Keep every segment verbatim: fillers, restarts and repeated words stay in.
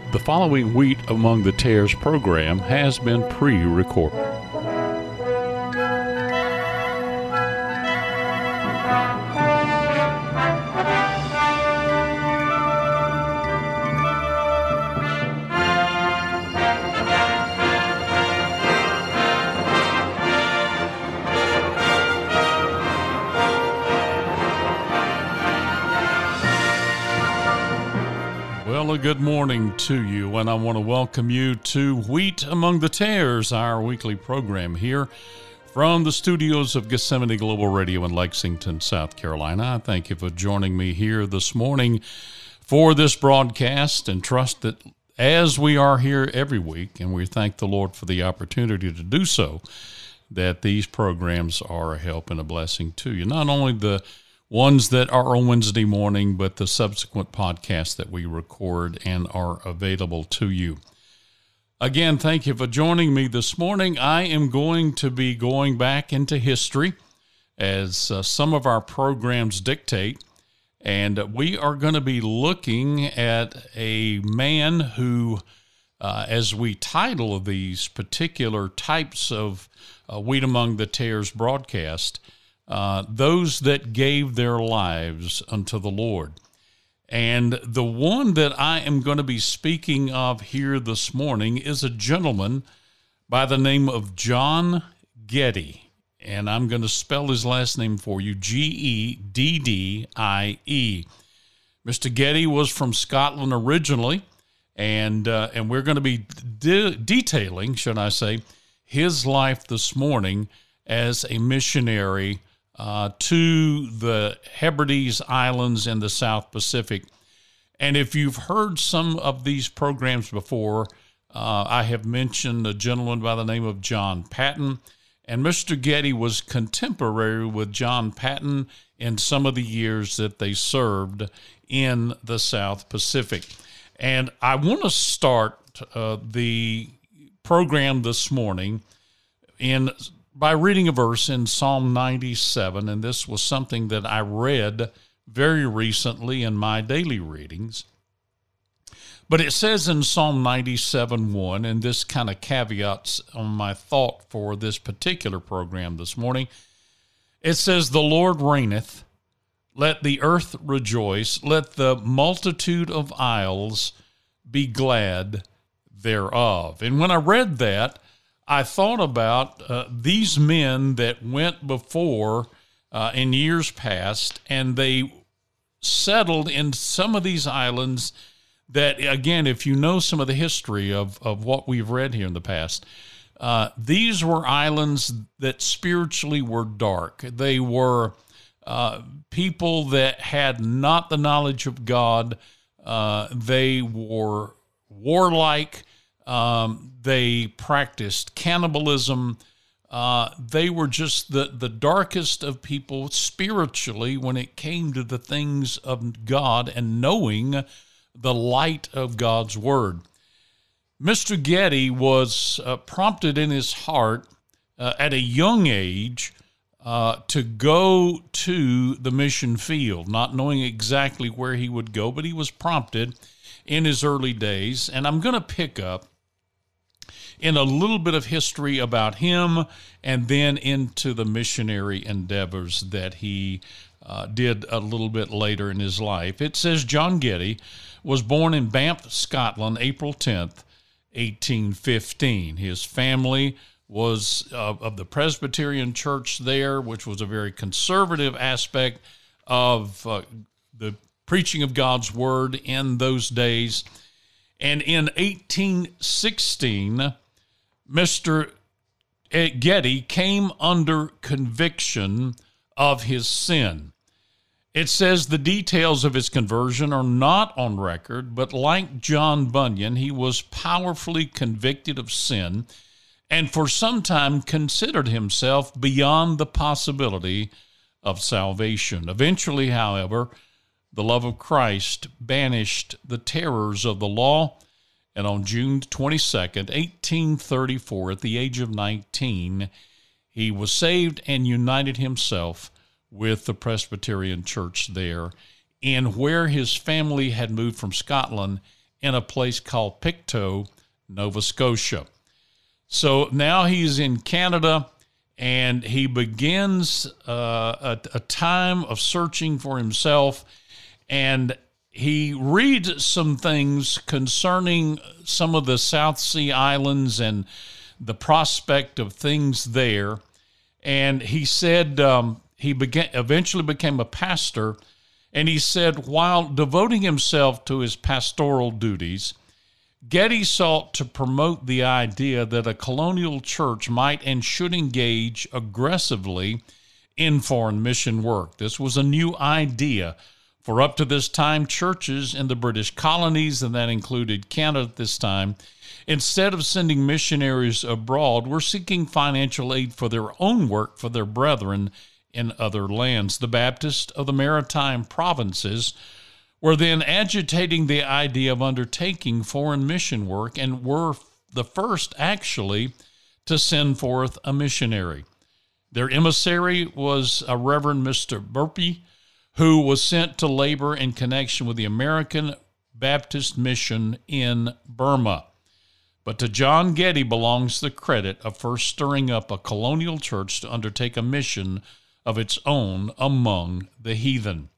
The following Wheat Among the Tares program has been pre-recorded. Well, good morning to you, and I want to welcome you to Wheat Among the Tares, our weekly program here from the studios of Gethsemane Global Radio in Lexington, South Carolina. I thank you for joining me here this morning for this broadcast, and trust that as we are here every week, and we thank the Lord for the opportunity to do so, that these programs are a help and a blessing to you. Not only the ones that are on Wednesday morning, but the subsequent podcasts that we record and are available to you. Again, thank you for joining me this morning. I am going to be going back into history as uh, some of our programs dictate, and we are going to be looking at a man who, uh, as we title these particular types of uh, Wheat Among the Tares broadcast, Uh, those that gave their lives unto the Lord. And the one that I am going to be speaking of here this morning is a gentleman by the name of John Geddie. And I'm going to spell his last name for you, G E D D I E. Mister Geddie was from Scotland originally, and uh, and we're going to be de- detailing, should I say, his life this morning as a missionary Uh, to the Hebrides Islands in the South Pacific. And if you've heard some of these programs before, uh, I have mentioned a gentleman by the name of John Paton, and Mister Geddie was contemporary with John Paton in some of the years that they served in the South Pacific. And I want to start uh, the program this morning in by reading a verse in Psalm ninety-seven, and this was something that I read very recently in my daily readings. But it says in Psalm ninety-seven one, and this kind of caveats on my thought for this particular program this morning, it says, "The Lord reigneth, let the earth rejoice, let the multitude of isles be glad thereof." And when I read that, I thought about uh, these men that went before uh, in years past, and they settled in some of these islands that, again, if you know some of the history of, of what we've read here in the past, uh, these were islands that spiritually were dark. They were uh, people that had not the knowledge of God. Uh, they were warlike. Um, they practiced cannibalism. Uh, they were just the, the darkest of people spiritually when it came to the things of God and knowing the light of God's Word. Mister Geddie was uh, prompted in his heart uh, at a young age uh, to go to the mission field, not knowing exactly where he would go, but he was prompted in his early days. And I'm going to pick up in a little bit of history about him, and then into the missionary endeavors that he uh, did a little bit later in his life. It says John Geddie was born in Banff, Scotland, April tenth, eighteen fifteen. His family was uh, of the Presbyterian Church there, which was a very conservative aspect of uh, the preaching of God's Word in those days. And in eighteen sixteen, Mister Geddie came under conviction of his sin. It says the details of his conversion are not on record, but like John Bunyan, he was powerfully convicted of sin and for some time considered himself beyond the possibility of salvation. Eventually, however, the love of Christ banished the terrors of the law, and on June twenty-second, eighteen thirty-four, at the age of nineteen, he was saved and united himself with the Presbyterian Church there, in where his family had moved from Scotland in a place called Pictou, Nova Scotia. So now he's in Canada, and he begins uh, a, a time of searching for himself, and he reads some things concerning some of the South Sea Islands and the prospect of things there. And he said um, he began, eventually became a pastor, and he said while devoting himself to his pastoral duties, Getty sought to promote the idea that a colonial church might and should engage aggressively in foreign mission work. This was a new idea, for up to this time, churches in the British colonies, and that included Canada at this time, instead of sending missionaries abroad, were seeking financial aid for their own work for their brethren in other lands. The Baptists of the Maritime Provinces were then agitating the idea of undertaking foreign mission work and were the first, actually, to send forth a missionary. Their emissary was a Reverend Mister Burpee, who was sent to labor in connection with the American Baptist Mission in Burma. But to John Getty belongs the credit of first stirring up a colonial church to undertake a mission of its own among the heathen.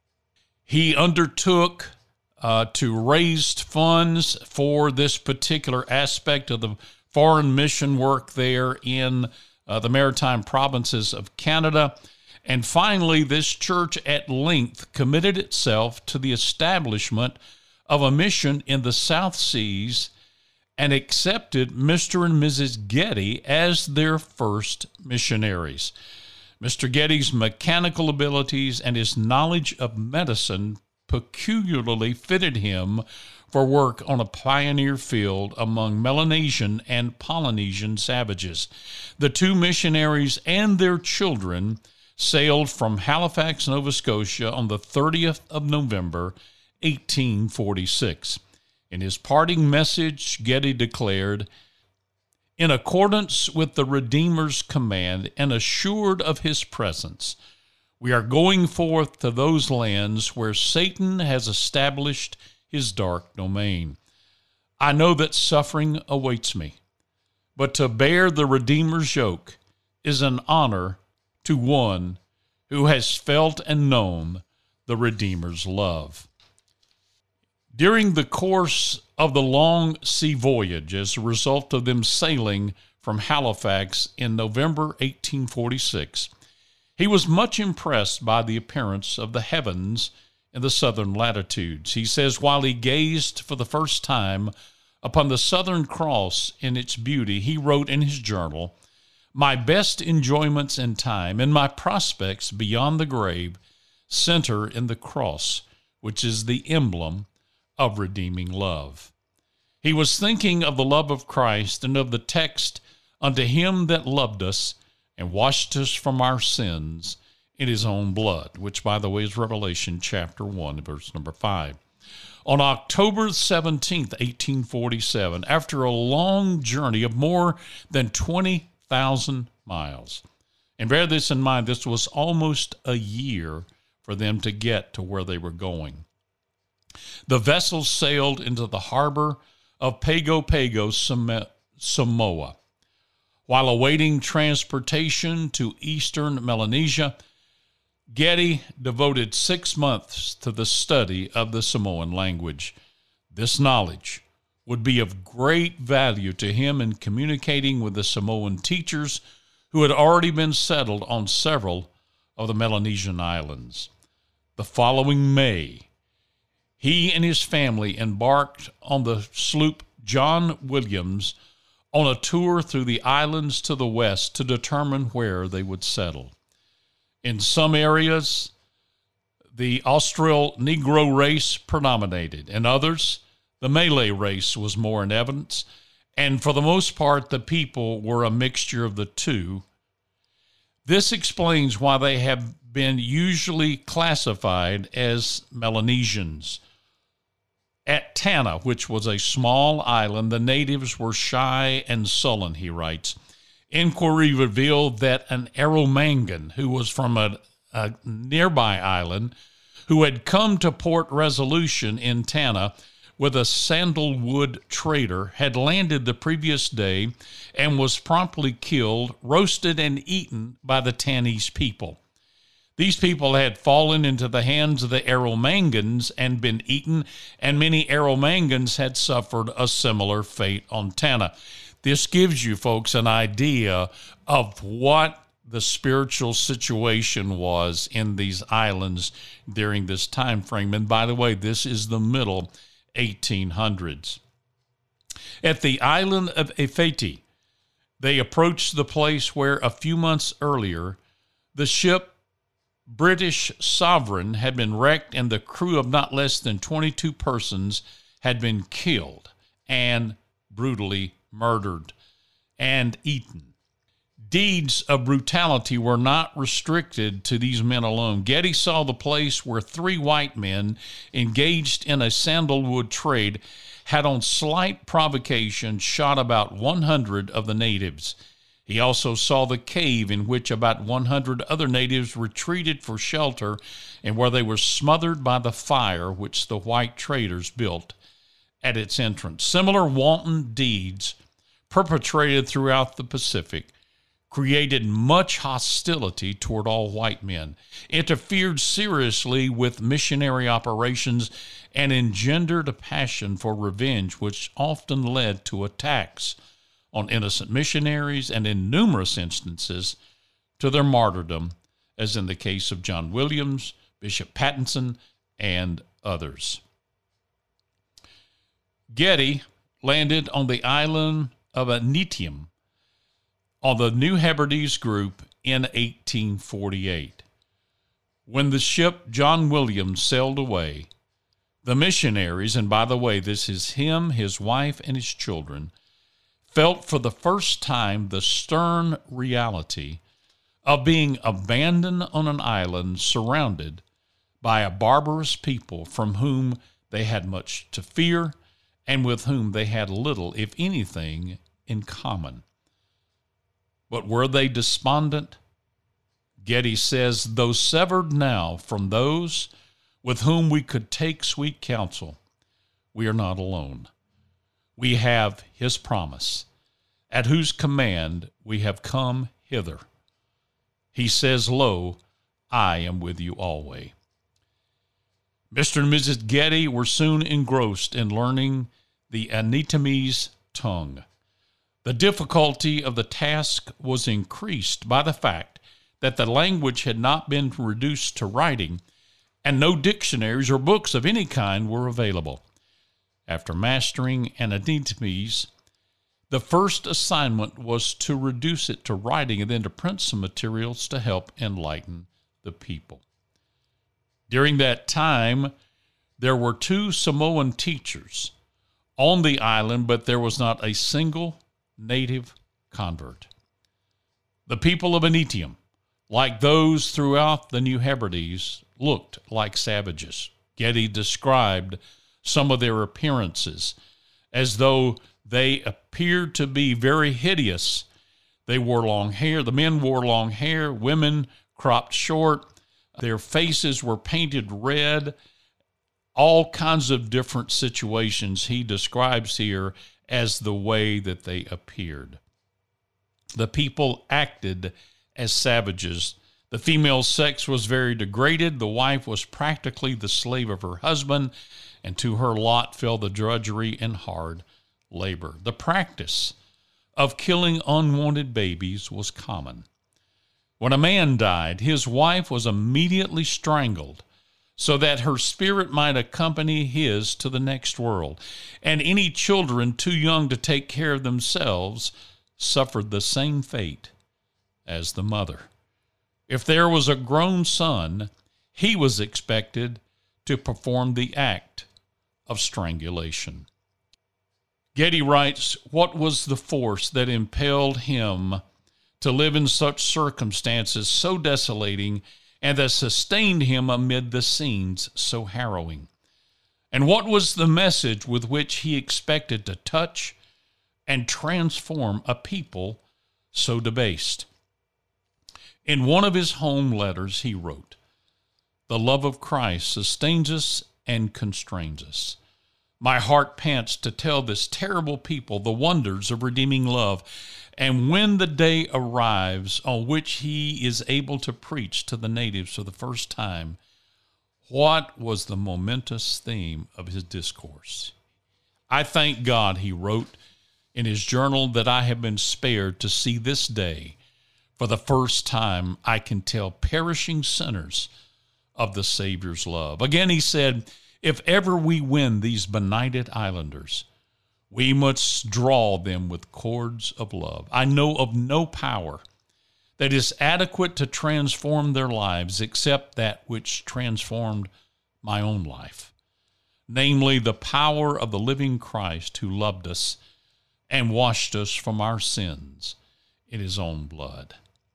He undertook uh, to raise funds for this particular aspect of the foreign mission work there in uh, the Maritime Provinces of Canada. And finally, this church at length committed itself to the establishment of a mission in the South Seas and accepted Mister and Missus Getty as their first missionaries. Mister Getty's mechanical abilities and his knowledge of medicine peculiarly fitted him for work on a pioneer field among Melanesian and Polynesian savages. The two missionaries and their children sailed from Halifax, Nova Scotia on the thirtieth of November, eighteen forty-six. In his parting message, Getty declared, "In accordance with the Redeemer's command and assured of his presence, we are going forth to those lands where Satan has established his dark domain. I know that suffering awaits me, but to bear the Redeemer's yoke is an honor to one who has felt and known the Redeemer's love." During the course of the long sea voyage, as a result of them sailing from Halifax in November eighteen forty-six, he was much impressed by the appearance of the heavens in the southern latitudes. He says, while he gazed for the first time upon the Southern Cross in its beauty, he wrote in his journal, "My best enjoyments in time and my prospects beyond the grave center in the cross, which is the emblem of redeeming love." He was thinking of the love of Christ and of the text, "Unto him that loved us and washed us from our sins in his own blood," which, by the way, is Revelation chapter one, verse number five. On October seventeenth, eighteen forty-seven, after a long journey of more than twenty thousand miles, and bear this in mind, this was almost a year for them to get to where they were going, the vessel sailed into the harbor of Pago Pago, Samoa. While awaiting transportation to eastern Melanesia, Getty devoted six months to the study of the Samoan language. This knowledge would be of great value to him in communicating with the Samoan teachers who had already been settled on several of the Melanesian islands. The following May, he and his family embarked on the sloop John Williams on a tour through the islands to the west to determine where they would settle. In some areas, the Austral Negro race predominated. In others, the Malay race was more in evidence, and for the most part, the people were a mixture of the two. This explains why they have been usually classified as Melanesians. At Tanna, which was a small island, the natives were shy and sullen, he writes. Inquiry revealed that an Arromangan, who was from a, a nearby island, who had come to Port Resolution in Tanna, with a sandalwood trader had landed the previous day and was promptly killed, roasted, and eaten by the Tanese people. These people had fallen into the hands of the Aromangans and been eaten, and many Aromangans had suffered a similar fate on Tanna. This gives you folks an idea of what the spiritual situation was in these islands during this time frame. And by the way, this is the middle eighteen hundreds. At the island of Efeti, they approached the place where a few months earlier the ship British Sovereign had been wrecked and the crew of not less than twenty-two persons had been killed and brutally murdered and eaten. Deeds of brutality were not restricted to these men alone. Getty saw the place where three white men engaged in a sandalwood trade had on slight provocation shot about one hundred of the natives. He also saw the cave in which about one hundred other natives retreated for shelter and where they were smothered by the fire which the white traders built at its entrance. Similar wanton deeds perpetrated throughout the Pacific created much hostility toward all white men, interfered seriously with missionary operations, and engendered a passion for revenge which often led to attacks on innocent missionaries and, in numerous instances, to their martyrdom, as in the case of John Williams, Bishop Pattinson, and others. Getty landed on the island of Aneityum on the New Hebrides group in eighteen forty-eight. When the ship John Williams sailed away, the missionaries, and by the way, this is him, his wife, and his children, felt for the first time the stern reality of being abandoned on an island surrounded by a barbarous people from whom they had much to fear and with whom they had little, if anything, in common. But were they despondent? Getty says, though severed now from those with whom we could take sweet counsel, we are not alone. We have his promise, at whose command we have come hither. He says, lo, I am with you always. Mister and Missus Getty were soon engrossed in learning the Aneityumese tongue. The difficulty of the task was increased by the fact that the language had not been reduced to writing, and no dictionaries or books of any kind were available. After mastering Aneityumese, the first assignment was to reduce it to writing and then to print some materials to help enlighten the people. During that time, there were two Samoan teachers on the island, but there was not a single native convert. The people of Aneityum, like those throughout the New Hebrides, looked like savages. Getty described some of their appearances as though they appeared to be very hideous. They wore long hair. The men wore long hair. Women cropped short. Their faces were painted red. All kinds of different situations he describes here as the way that they appeared. The people acted as savages. The female sex was very degraded. The wife was practically the slave of her husband, and to her lot fell the drudgery and hard labor. The practice of killing unwanted babies was common. When a man died, his wife was immediately strangled so that her spirit might accompany his to the next world, and any children too young to take care of themselves suffered the same fate as the mother. If there was a grown son, he was expected to perform the act of strangulation. Getty writes, what was the force that impelled him to live in such circumstances so desolating and that sustained him amid the scenes so harrowing? And what was the message with which he expected to touch and transform a people so debased? In one of his home letters, he wrote, the love of Christ sustains us and constrains us. My heart pants to tell this terrible people the wonders of redeeming love. And when the day arrives on which he is able to preach to the natives for the first time, what was the momentous theme of his discourse? I thank God, he wrote in his journal, that I have been spared to see this day. For the first time, I can tell perishing sinners of the Savior's love. Again, he said, if ever we win these benighted islanders, we must draw them with cords of love. I know of no power that is adequate to transform their lives except that which transformed my own life, namely the power of the living Christ who loved us and washed us from our sins in his own blood.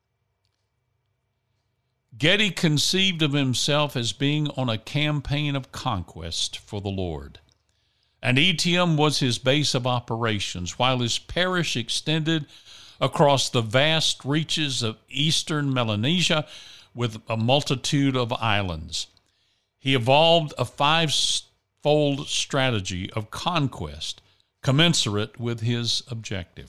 Getty conceived of himself as being on a campaign of conquest for the Lord. Antietam was his base of operations, while his parish extended across the vast reaches of eastern Melanesia with a multitude of islands. He evolved a five-fold strategy of conquest commensurate with his objective.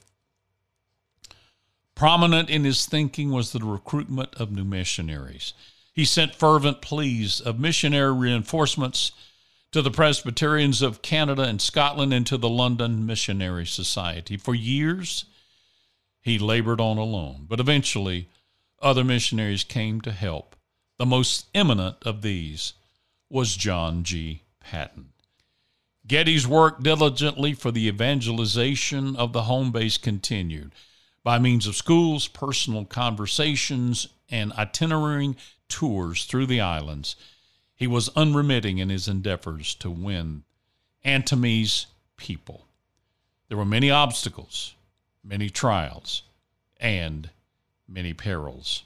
Prominent in his thinking was the recruitment of new missionaries. He sent fervent pleas of missionary reinforcements to the Presbyterians of Canada and Scotland and to the London Missionary Society. For years, he labored on alone, but eventually other missionaries came to help. The most eminent of these was John G. Paton. Getty's work diligently for the evangelization of the home base continued by means of schools, personal conversations, and itinerary tours through the islands. He was unremitting in his endeavors to win Antime's people. There were many obstacles, many trials, and many perils.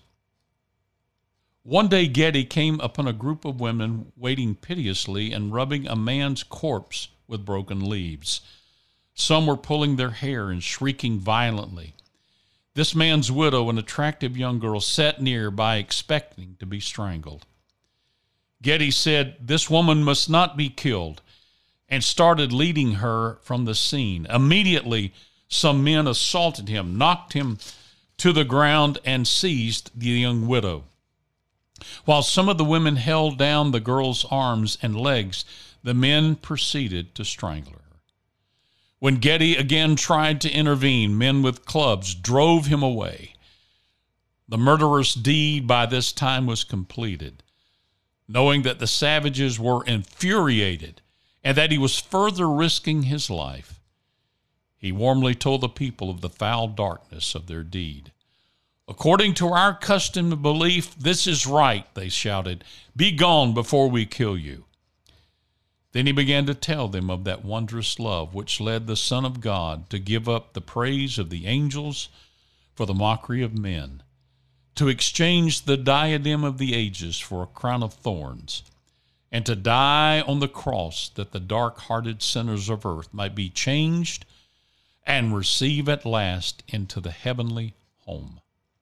One day Getty came upon a group of women waiting piteously and rubbing a man's corpse with broken leaves. Some were pulling their hair and shrieking violently. This man's widow, an attractive young girl, sat near by expecting to be strangled. Getty said, "This woman must not be killed," and started leading her from the scene. Immediately, some men assaulted him, knocked him to the ground, and seized the young widow. While some of the women held down the girl's arms and legs, the men proceeded to strangle her. When Getty again tried to intervene, men with clubs drove him away. The murderous deed by this time was completed. Knowing that the savages were infuriated and that he was further risking his life, he warmly told the people of the foul darkness of their deed. "According to our custom and belief, this is right," they shouted. "Be gone before we kill you." Then he began to tell them of that wondrous love which led the Son of God to give up the praise of the angels for the mockery of men, to exchange the diadem of the ages for a crown of thorns, and to die on the cross that the dark-hearted sinners of earth might be changed and receive at last into the heavenly home.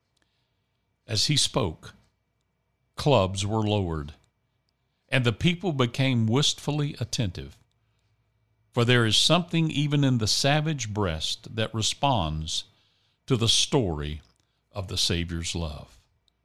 As he spoke, clubs were lowered, and the people became wistfully attentive. For there is something even in the savage breast that responds to the story of the Savior's love.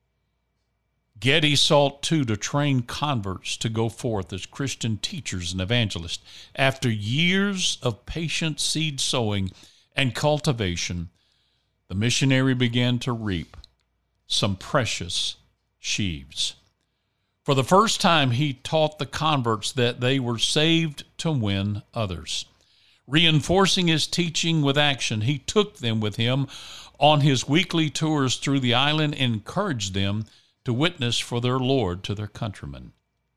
Getty sought, too, to train converts to go forth as Christian teachers and evangelists. After years of patient seed sowing and cultivation, the missionary began to reap some precious sheaves. For the first time, he taught the converts that they were saved to win others. Reinforcing his teaching with action, he took them with him on his weekly tours through the island and encouraged them to witness for their Lord to their countrymen.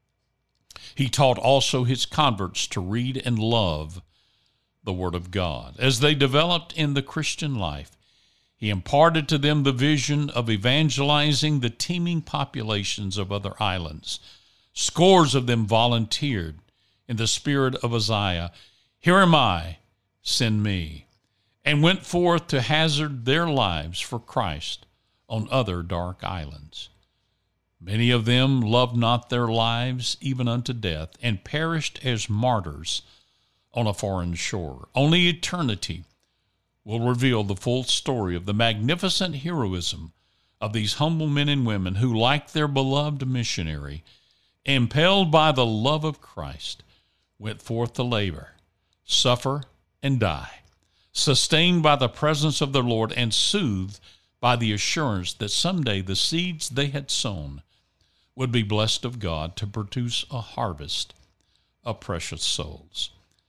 He taught also his converts to read and love the Word of God. As they developed in the Christian life, he imparted to them the vision of evangelizing the teeming populations of other islands. Scores of them volunteered in the spirit of Isaiah, "Here am I, send me," and went forth to hazard their lives for Christ on other dark islands. Many of them loved not their lives even unto death, and perished as martyrs on a foreign shore. Only eternity will reveal the full story of the magnificent heroism of these humble men and women who, like their beloved missionary, impelled by the love of Christ, went forth to labor, suffer, and die, sustained by the presence of their Lord and soothed by the assurance that someday the seeds they had sown would be blessed of God to produce a harvest of precious souls.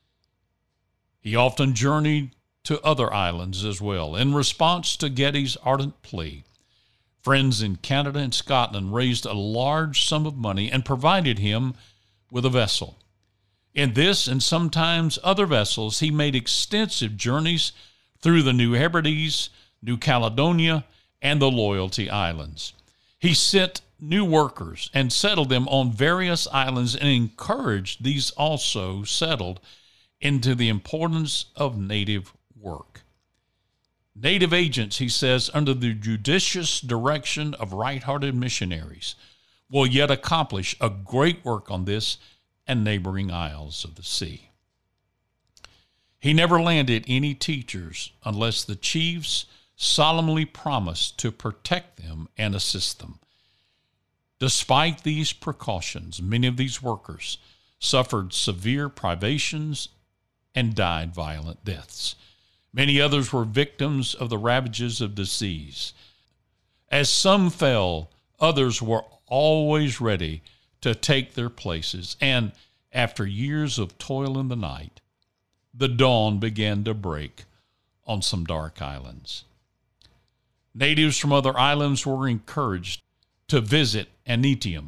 He often journeyed to other islands as well. In response to Getty's ardent plea, friends in Canada and Scotland raised a large sum of money and provided him with a vessel. In this and sometimes other vessels, he made extensive journeys through the New Hebrides, New Caledonia, and the Loyalty Islands. He sent new workers and settled them on various islands and encouraged these also settled into the importance of native work. Native agents, he says, under the judicious direction of right-hearted missionaries, will yet accomplish a great work on this and neighboring isles of the sea. He never landed any teachers unless the chiefs solemnly promised to protect them and assist them. Despite these precautions, many of these workers suffered severe privations and died violent deaths. Many others were victims of the ravages of disease. As some fell, others were always ready to take their places, and after years of toil in the night, the dawn began to break on some dark islands. Natives from other islands were encouraged to visit Antietam.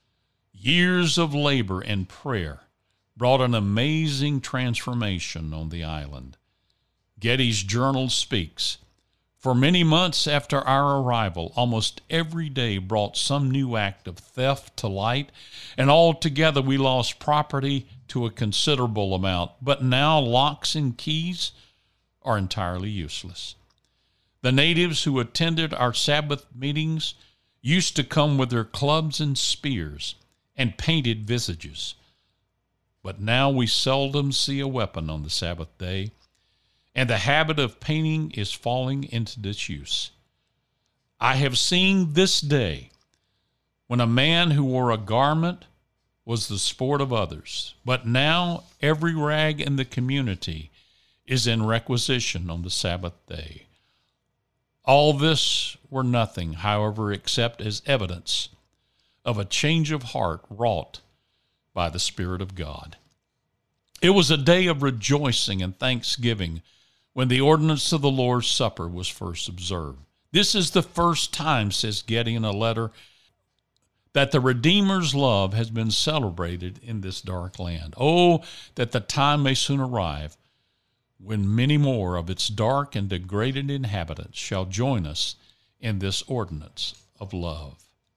Years of labor and prayer brought an amazing transformation on the island. Getty's journal speaks, "For many months after our arrival, almost every day brought some new act of theft to light, and altogether we lost property to a considerable amount. But now locks and keys are entirely useless. The natives who attended our Sabbath meetings used to come with their clubs and spears and painted visages. But now we seldom see a weapon on the Sabbath day, and the habit of painting is falling into disuse. I have seen this day when a man who wore a garment was the sport of others, but now every rag in the community is in requisition on the Sabbath day. All this were nothing, however, except as evidence of a change of heart wrought by the Spirit of God. It was a day of rejoicing and thanksgiving when the ordinance of the Lord's Supper was first observed. This is the first time, says Getty in a letter, that the Redeemer's love has been celebrated in this dark land. Oh, that the time may soon arrive when many more of its dark and degraded inhabitants shall join us in this ordinance of love.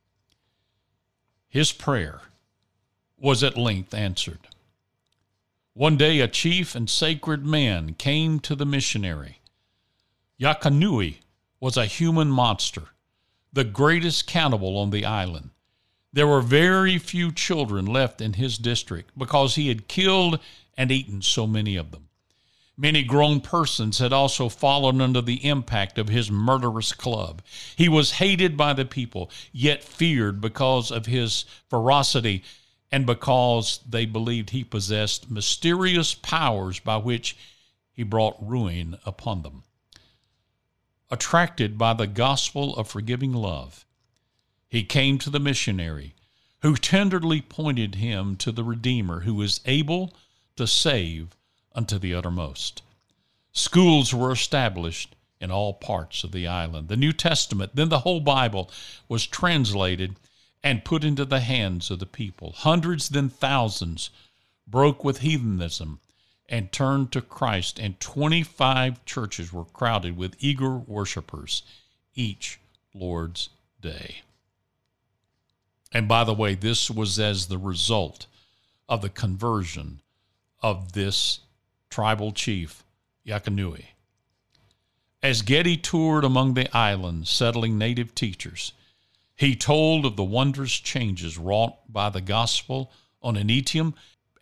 His prayer was at length answered. One day a chief and sacred man came to the missionary. Yakanui was a human monster, the greatest cannibal on the island. There were very few children left in his district because he had killed and eaten so many of them. Many grown persons had also fallen under the impact of his murderous club. He was hated by the people, yet feared because of his ferocity and because they believed he possessed mysterious powers by which he brought ruin upon them. Attracted by the gospel of forgiving love, he came to the missionary, who tenderly pointed him to the Redeemer, who is able to save unto the uttermost. Schools were established in all parts of the island. The New Testament, then the whole Bible, was translated and put into the hands of the people. Hundreds, then thousands, broke with heathenism and turned to Christ, and twenty-five churches were crowded with eager worshipers each Lord's Day. And by the way, this was as the result of the conversion of this tribal chief, Yakanui. As Getty toured among the islands, settling native teachers, he told of the wondrous changes wrought by the gospel on Antietam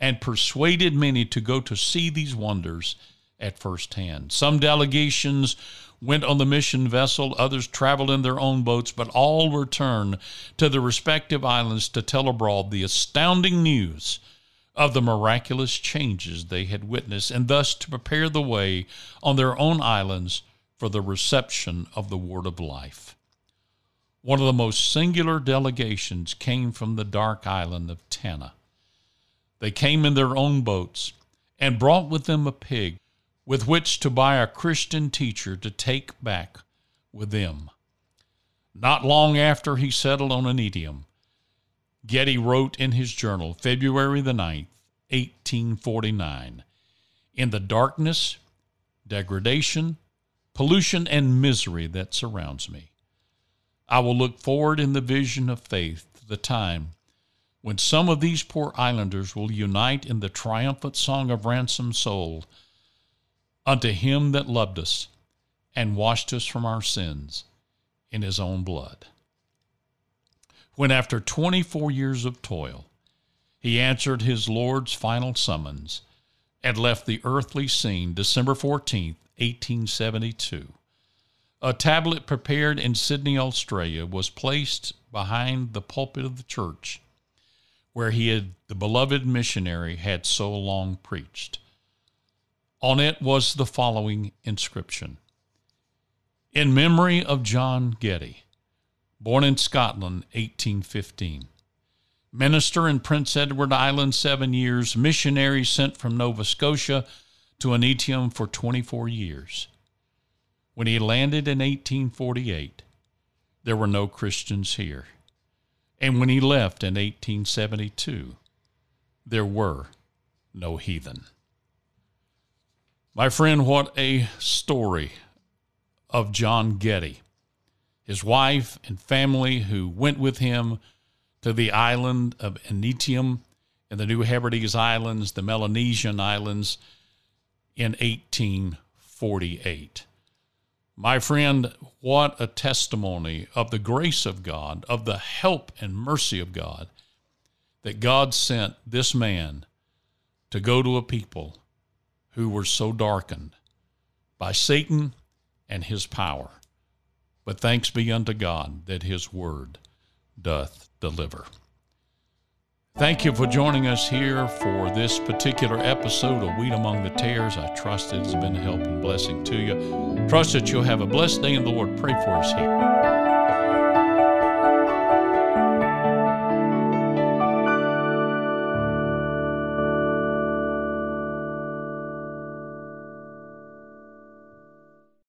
and persuaded many to go to see these wonders at first hand. Some delegations went on the mission vessel, others traveled in their own boats, but all returned to the respective islands to tell abroad the astounding news of the miraculous changes they had witnessed, and thus to prepare the way on their own islands for the reception of the word of life. One of the most singular delegations came from the dark island of Tanna. They came in their own boats and brought with them a pig with which to buy a Christian teacher to take back with them. Not long after he settled on Antietam, Getty wrote in his journal, February the ninth, eighteen forty-nine, "In the darkness, degradation, pollution, and misery that surrounds me, I will look forward in the vision of faith to the time when some of these poor islanders will unite in the triumphant song of ransomed soul unto him that loved us and washed us from our sins in his own blood." When after twenty-four years of toil, he answered his Lord's final summons and left the earthly scene December fourteenth, eighteen seventy-two, a tablet prepared in Sydney, Australia, was placed behind the pulpit of the church where he had, the beloved missionary, had so long preached. On it was the following inscription: "In memory of John Getty, born in Scotland, eighteen fifteen. Minister in Prince Edward Island seven years, missionary sent from Nova Scotia to Antietam for twenty-four years. When he landed in eighteen forty-eight, there were no Christians here. And when he left in eighteen seventy-two, there were no heathen." My friend, what a story of John Getty, his wife and family who went with him to the island of Antietam in the New Hebrides Islands, the Melanesian Islands, in eighteen forty-eight. My friend, what a testimony of the grace of God, of the help and mercy of God, that God sent this man to go to a people who were so darkened by Satan and his power. But thanks be unto God that his word doth deliver. Thank you for joining us here for this particular episode of Wheat Among the Tares. I trust it's been a help and blessing to you. Trust that you'll have a blessed day in the Lord. Pray for us here.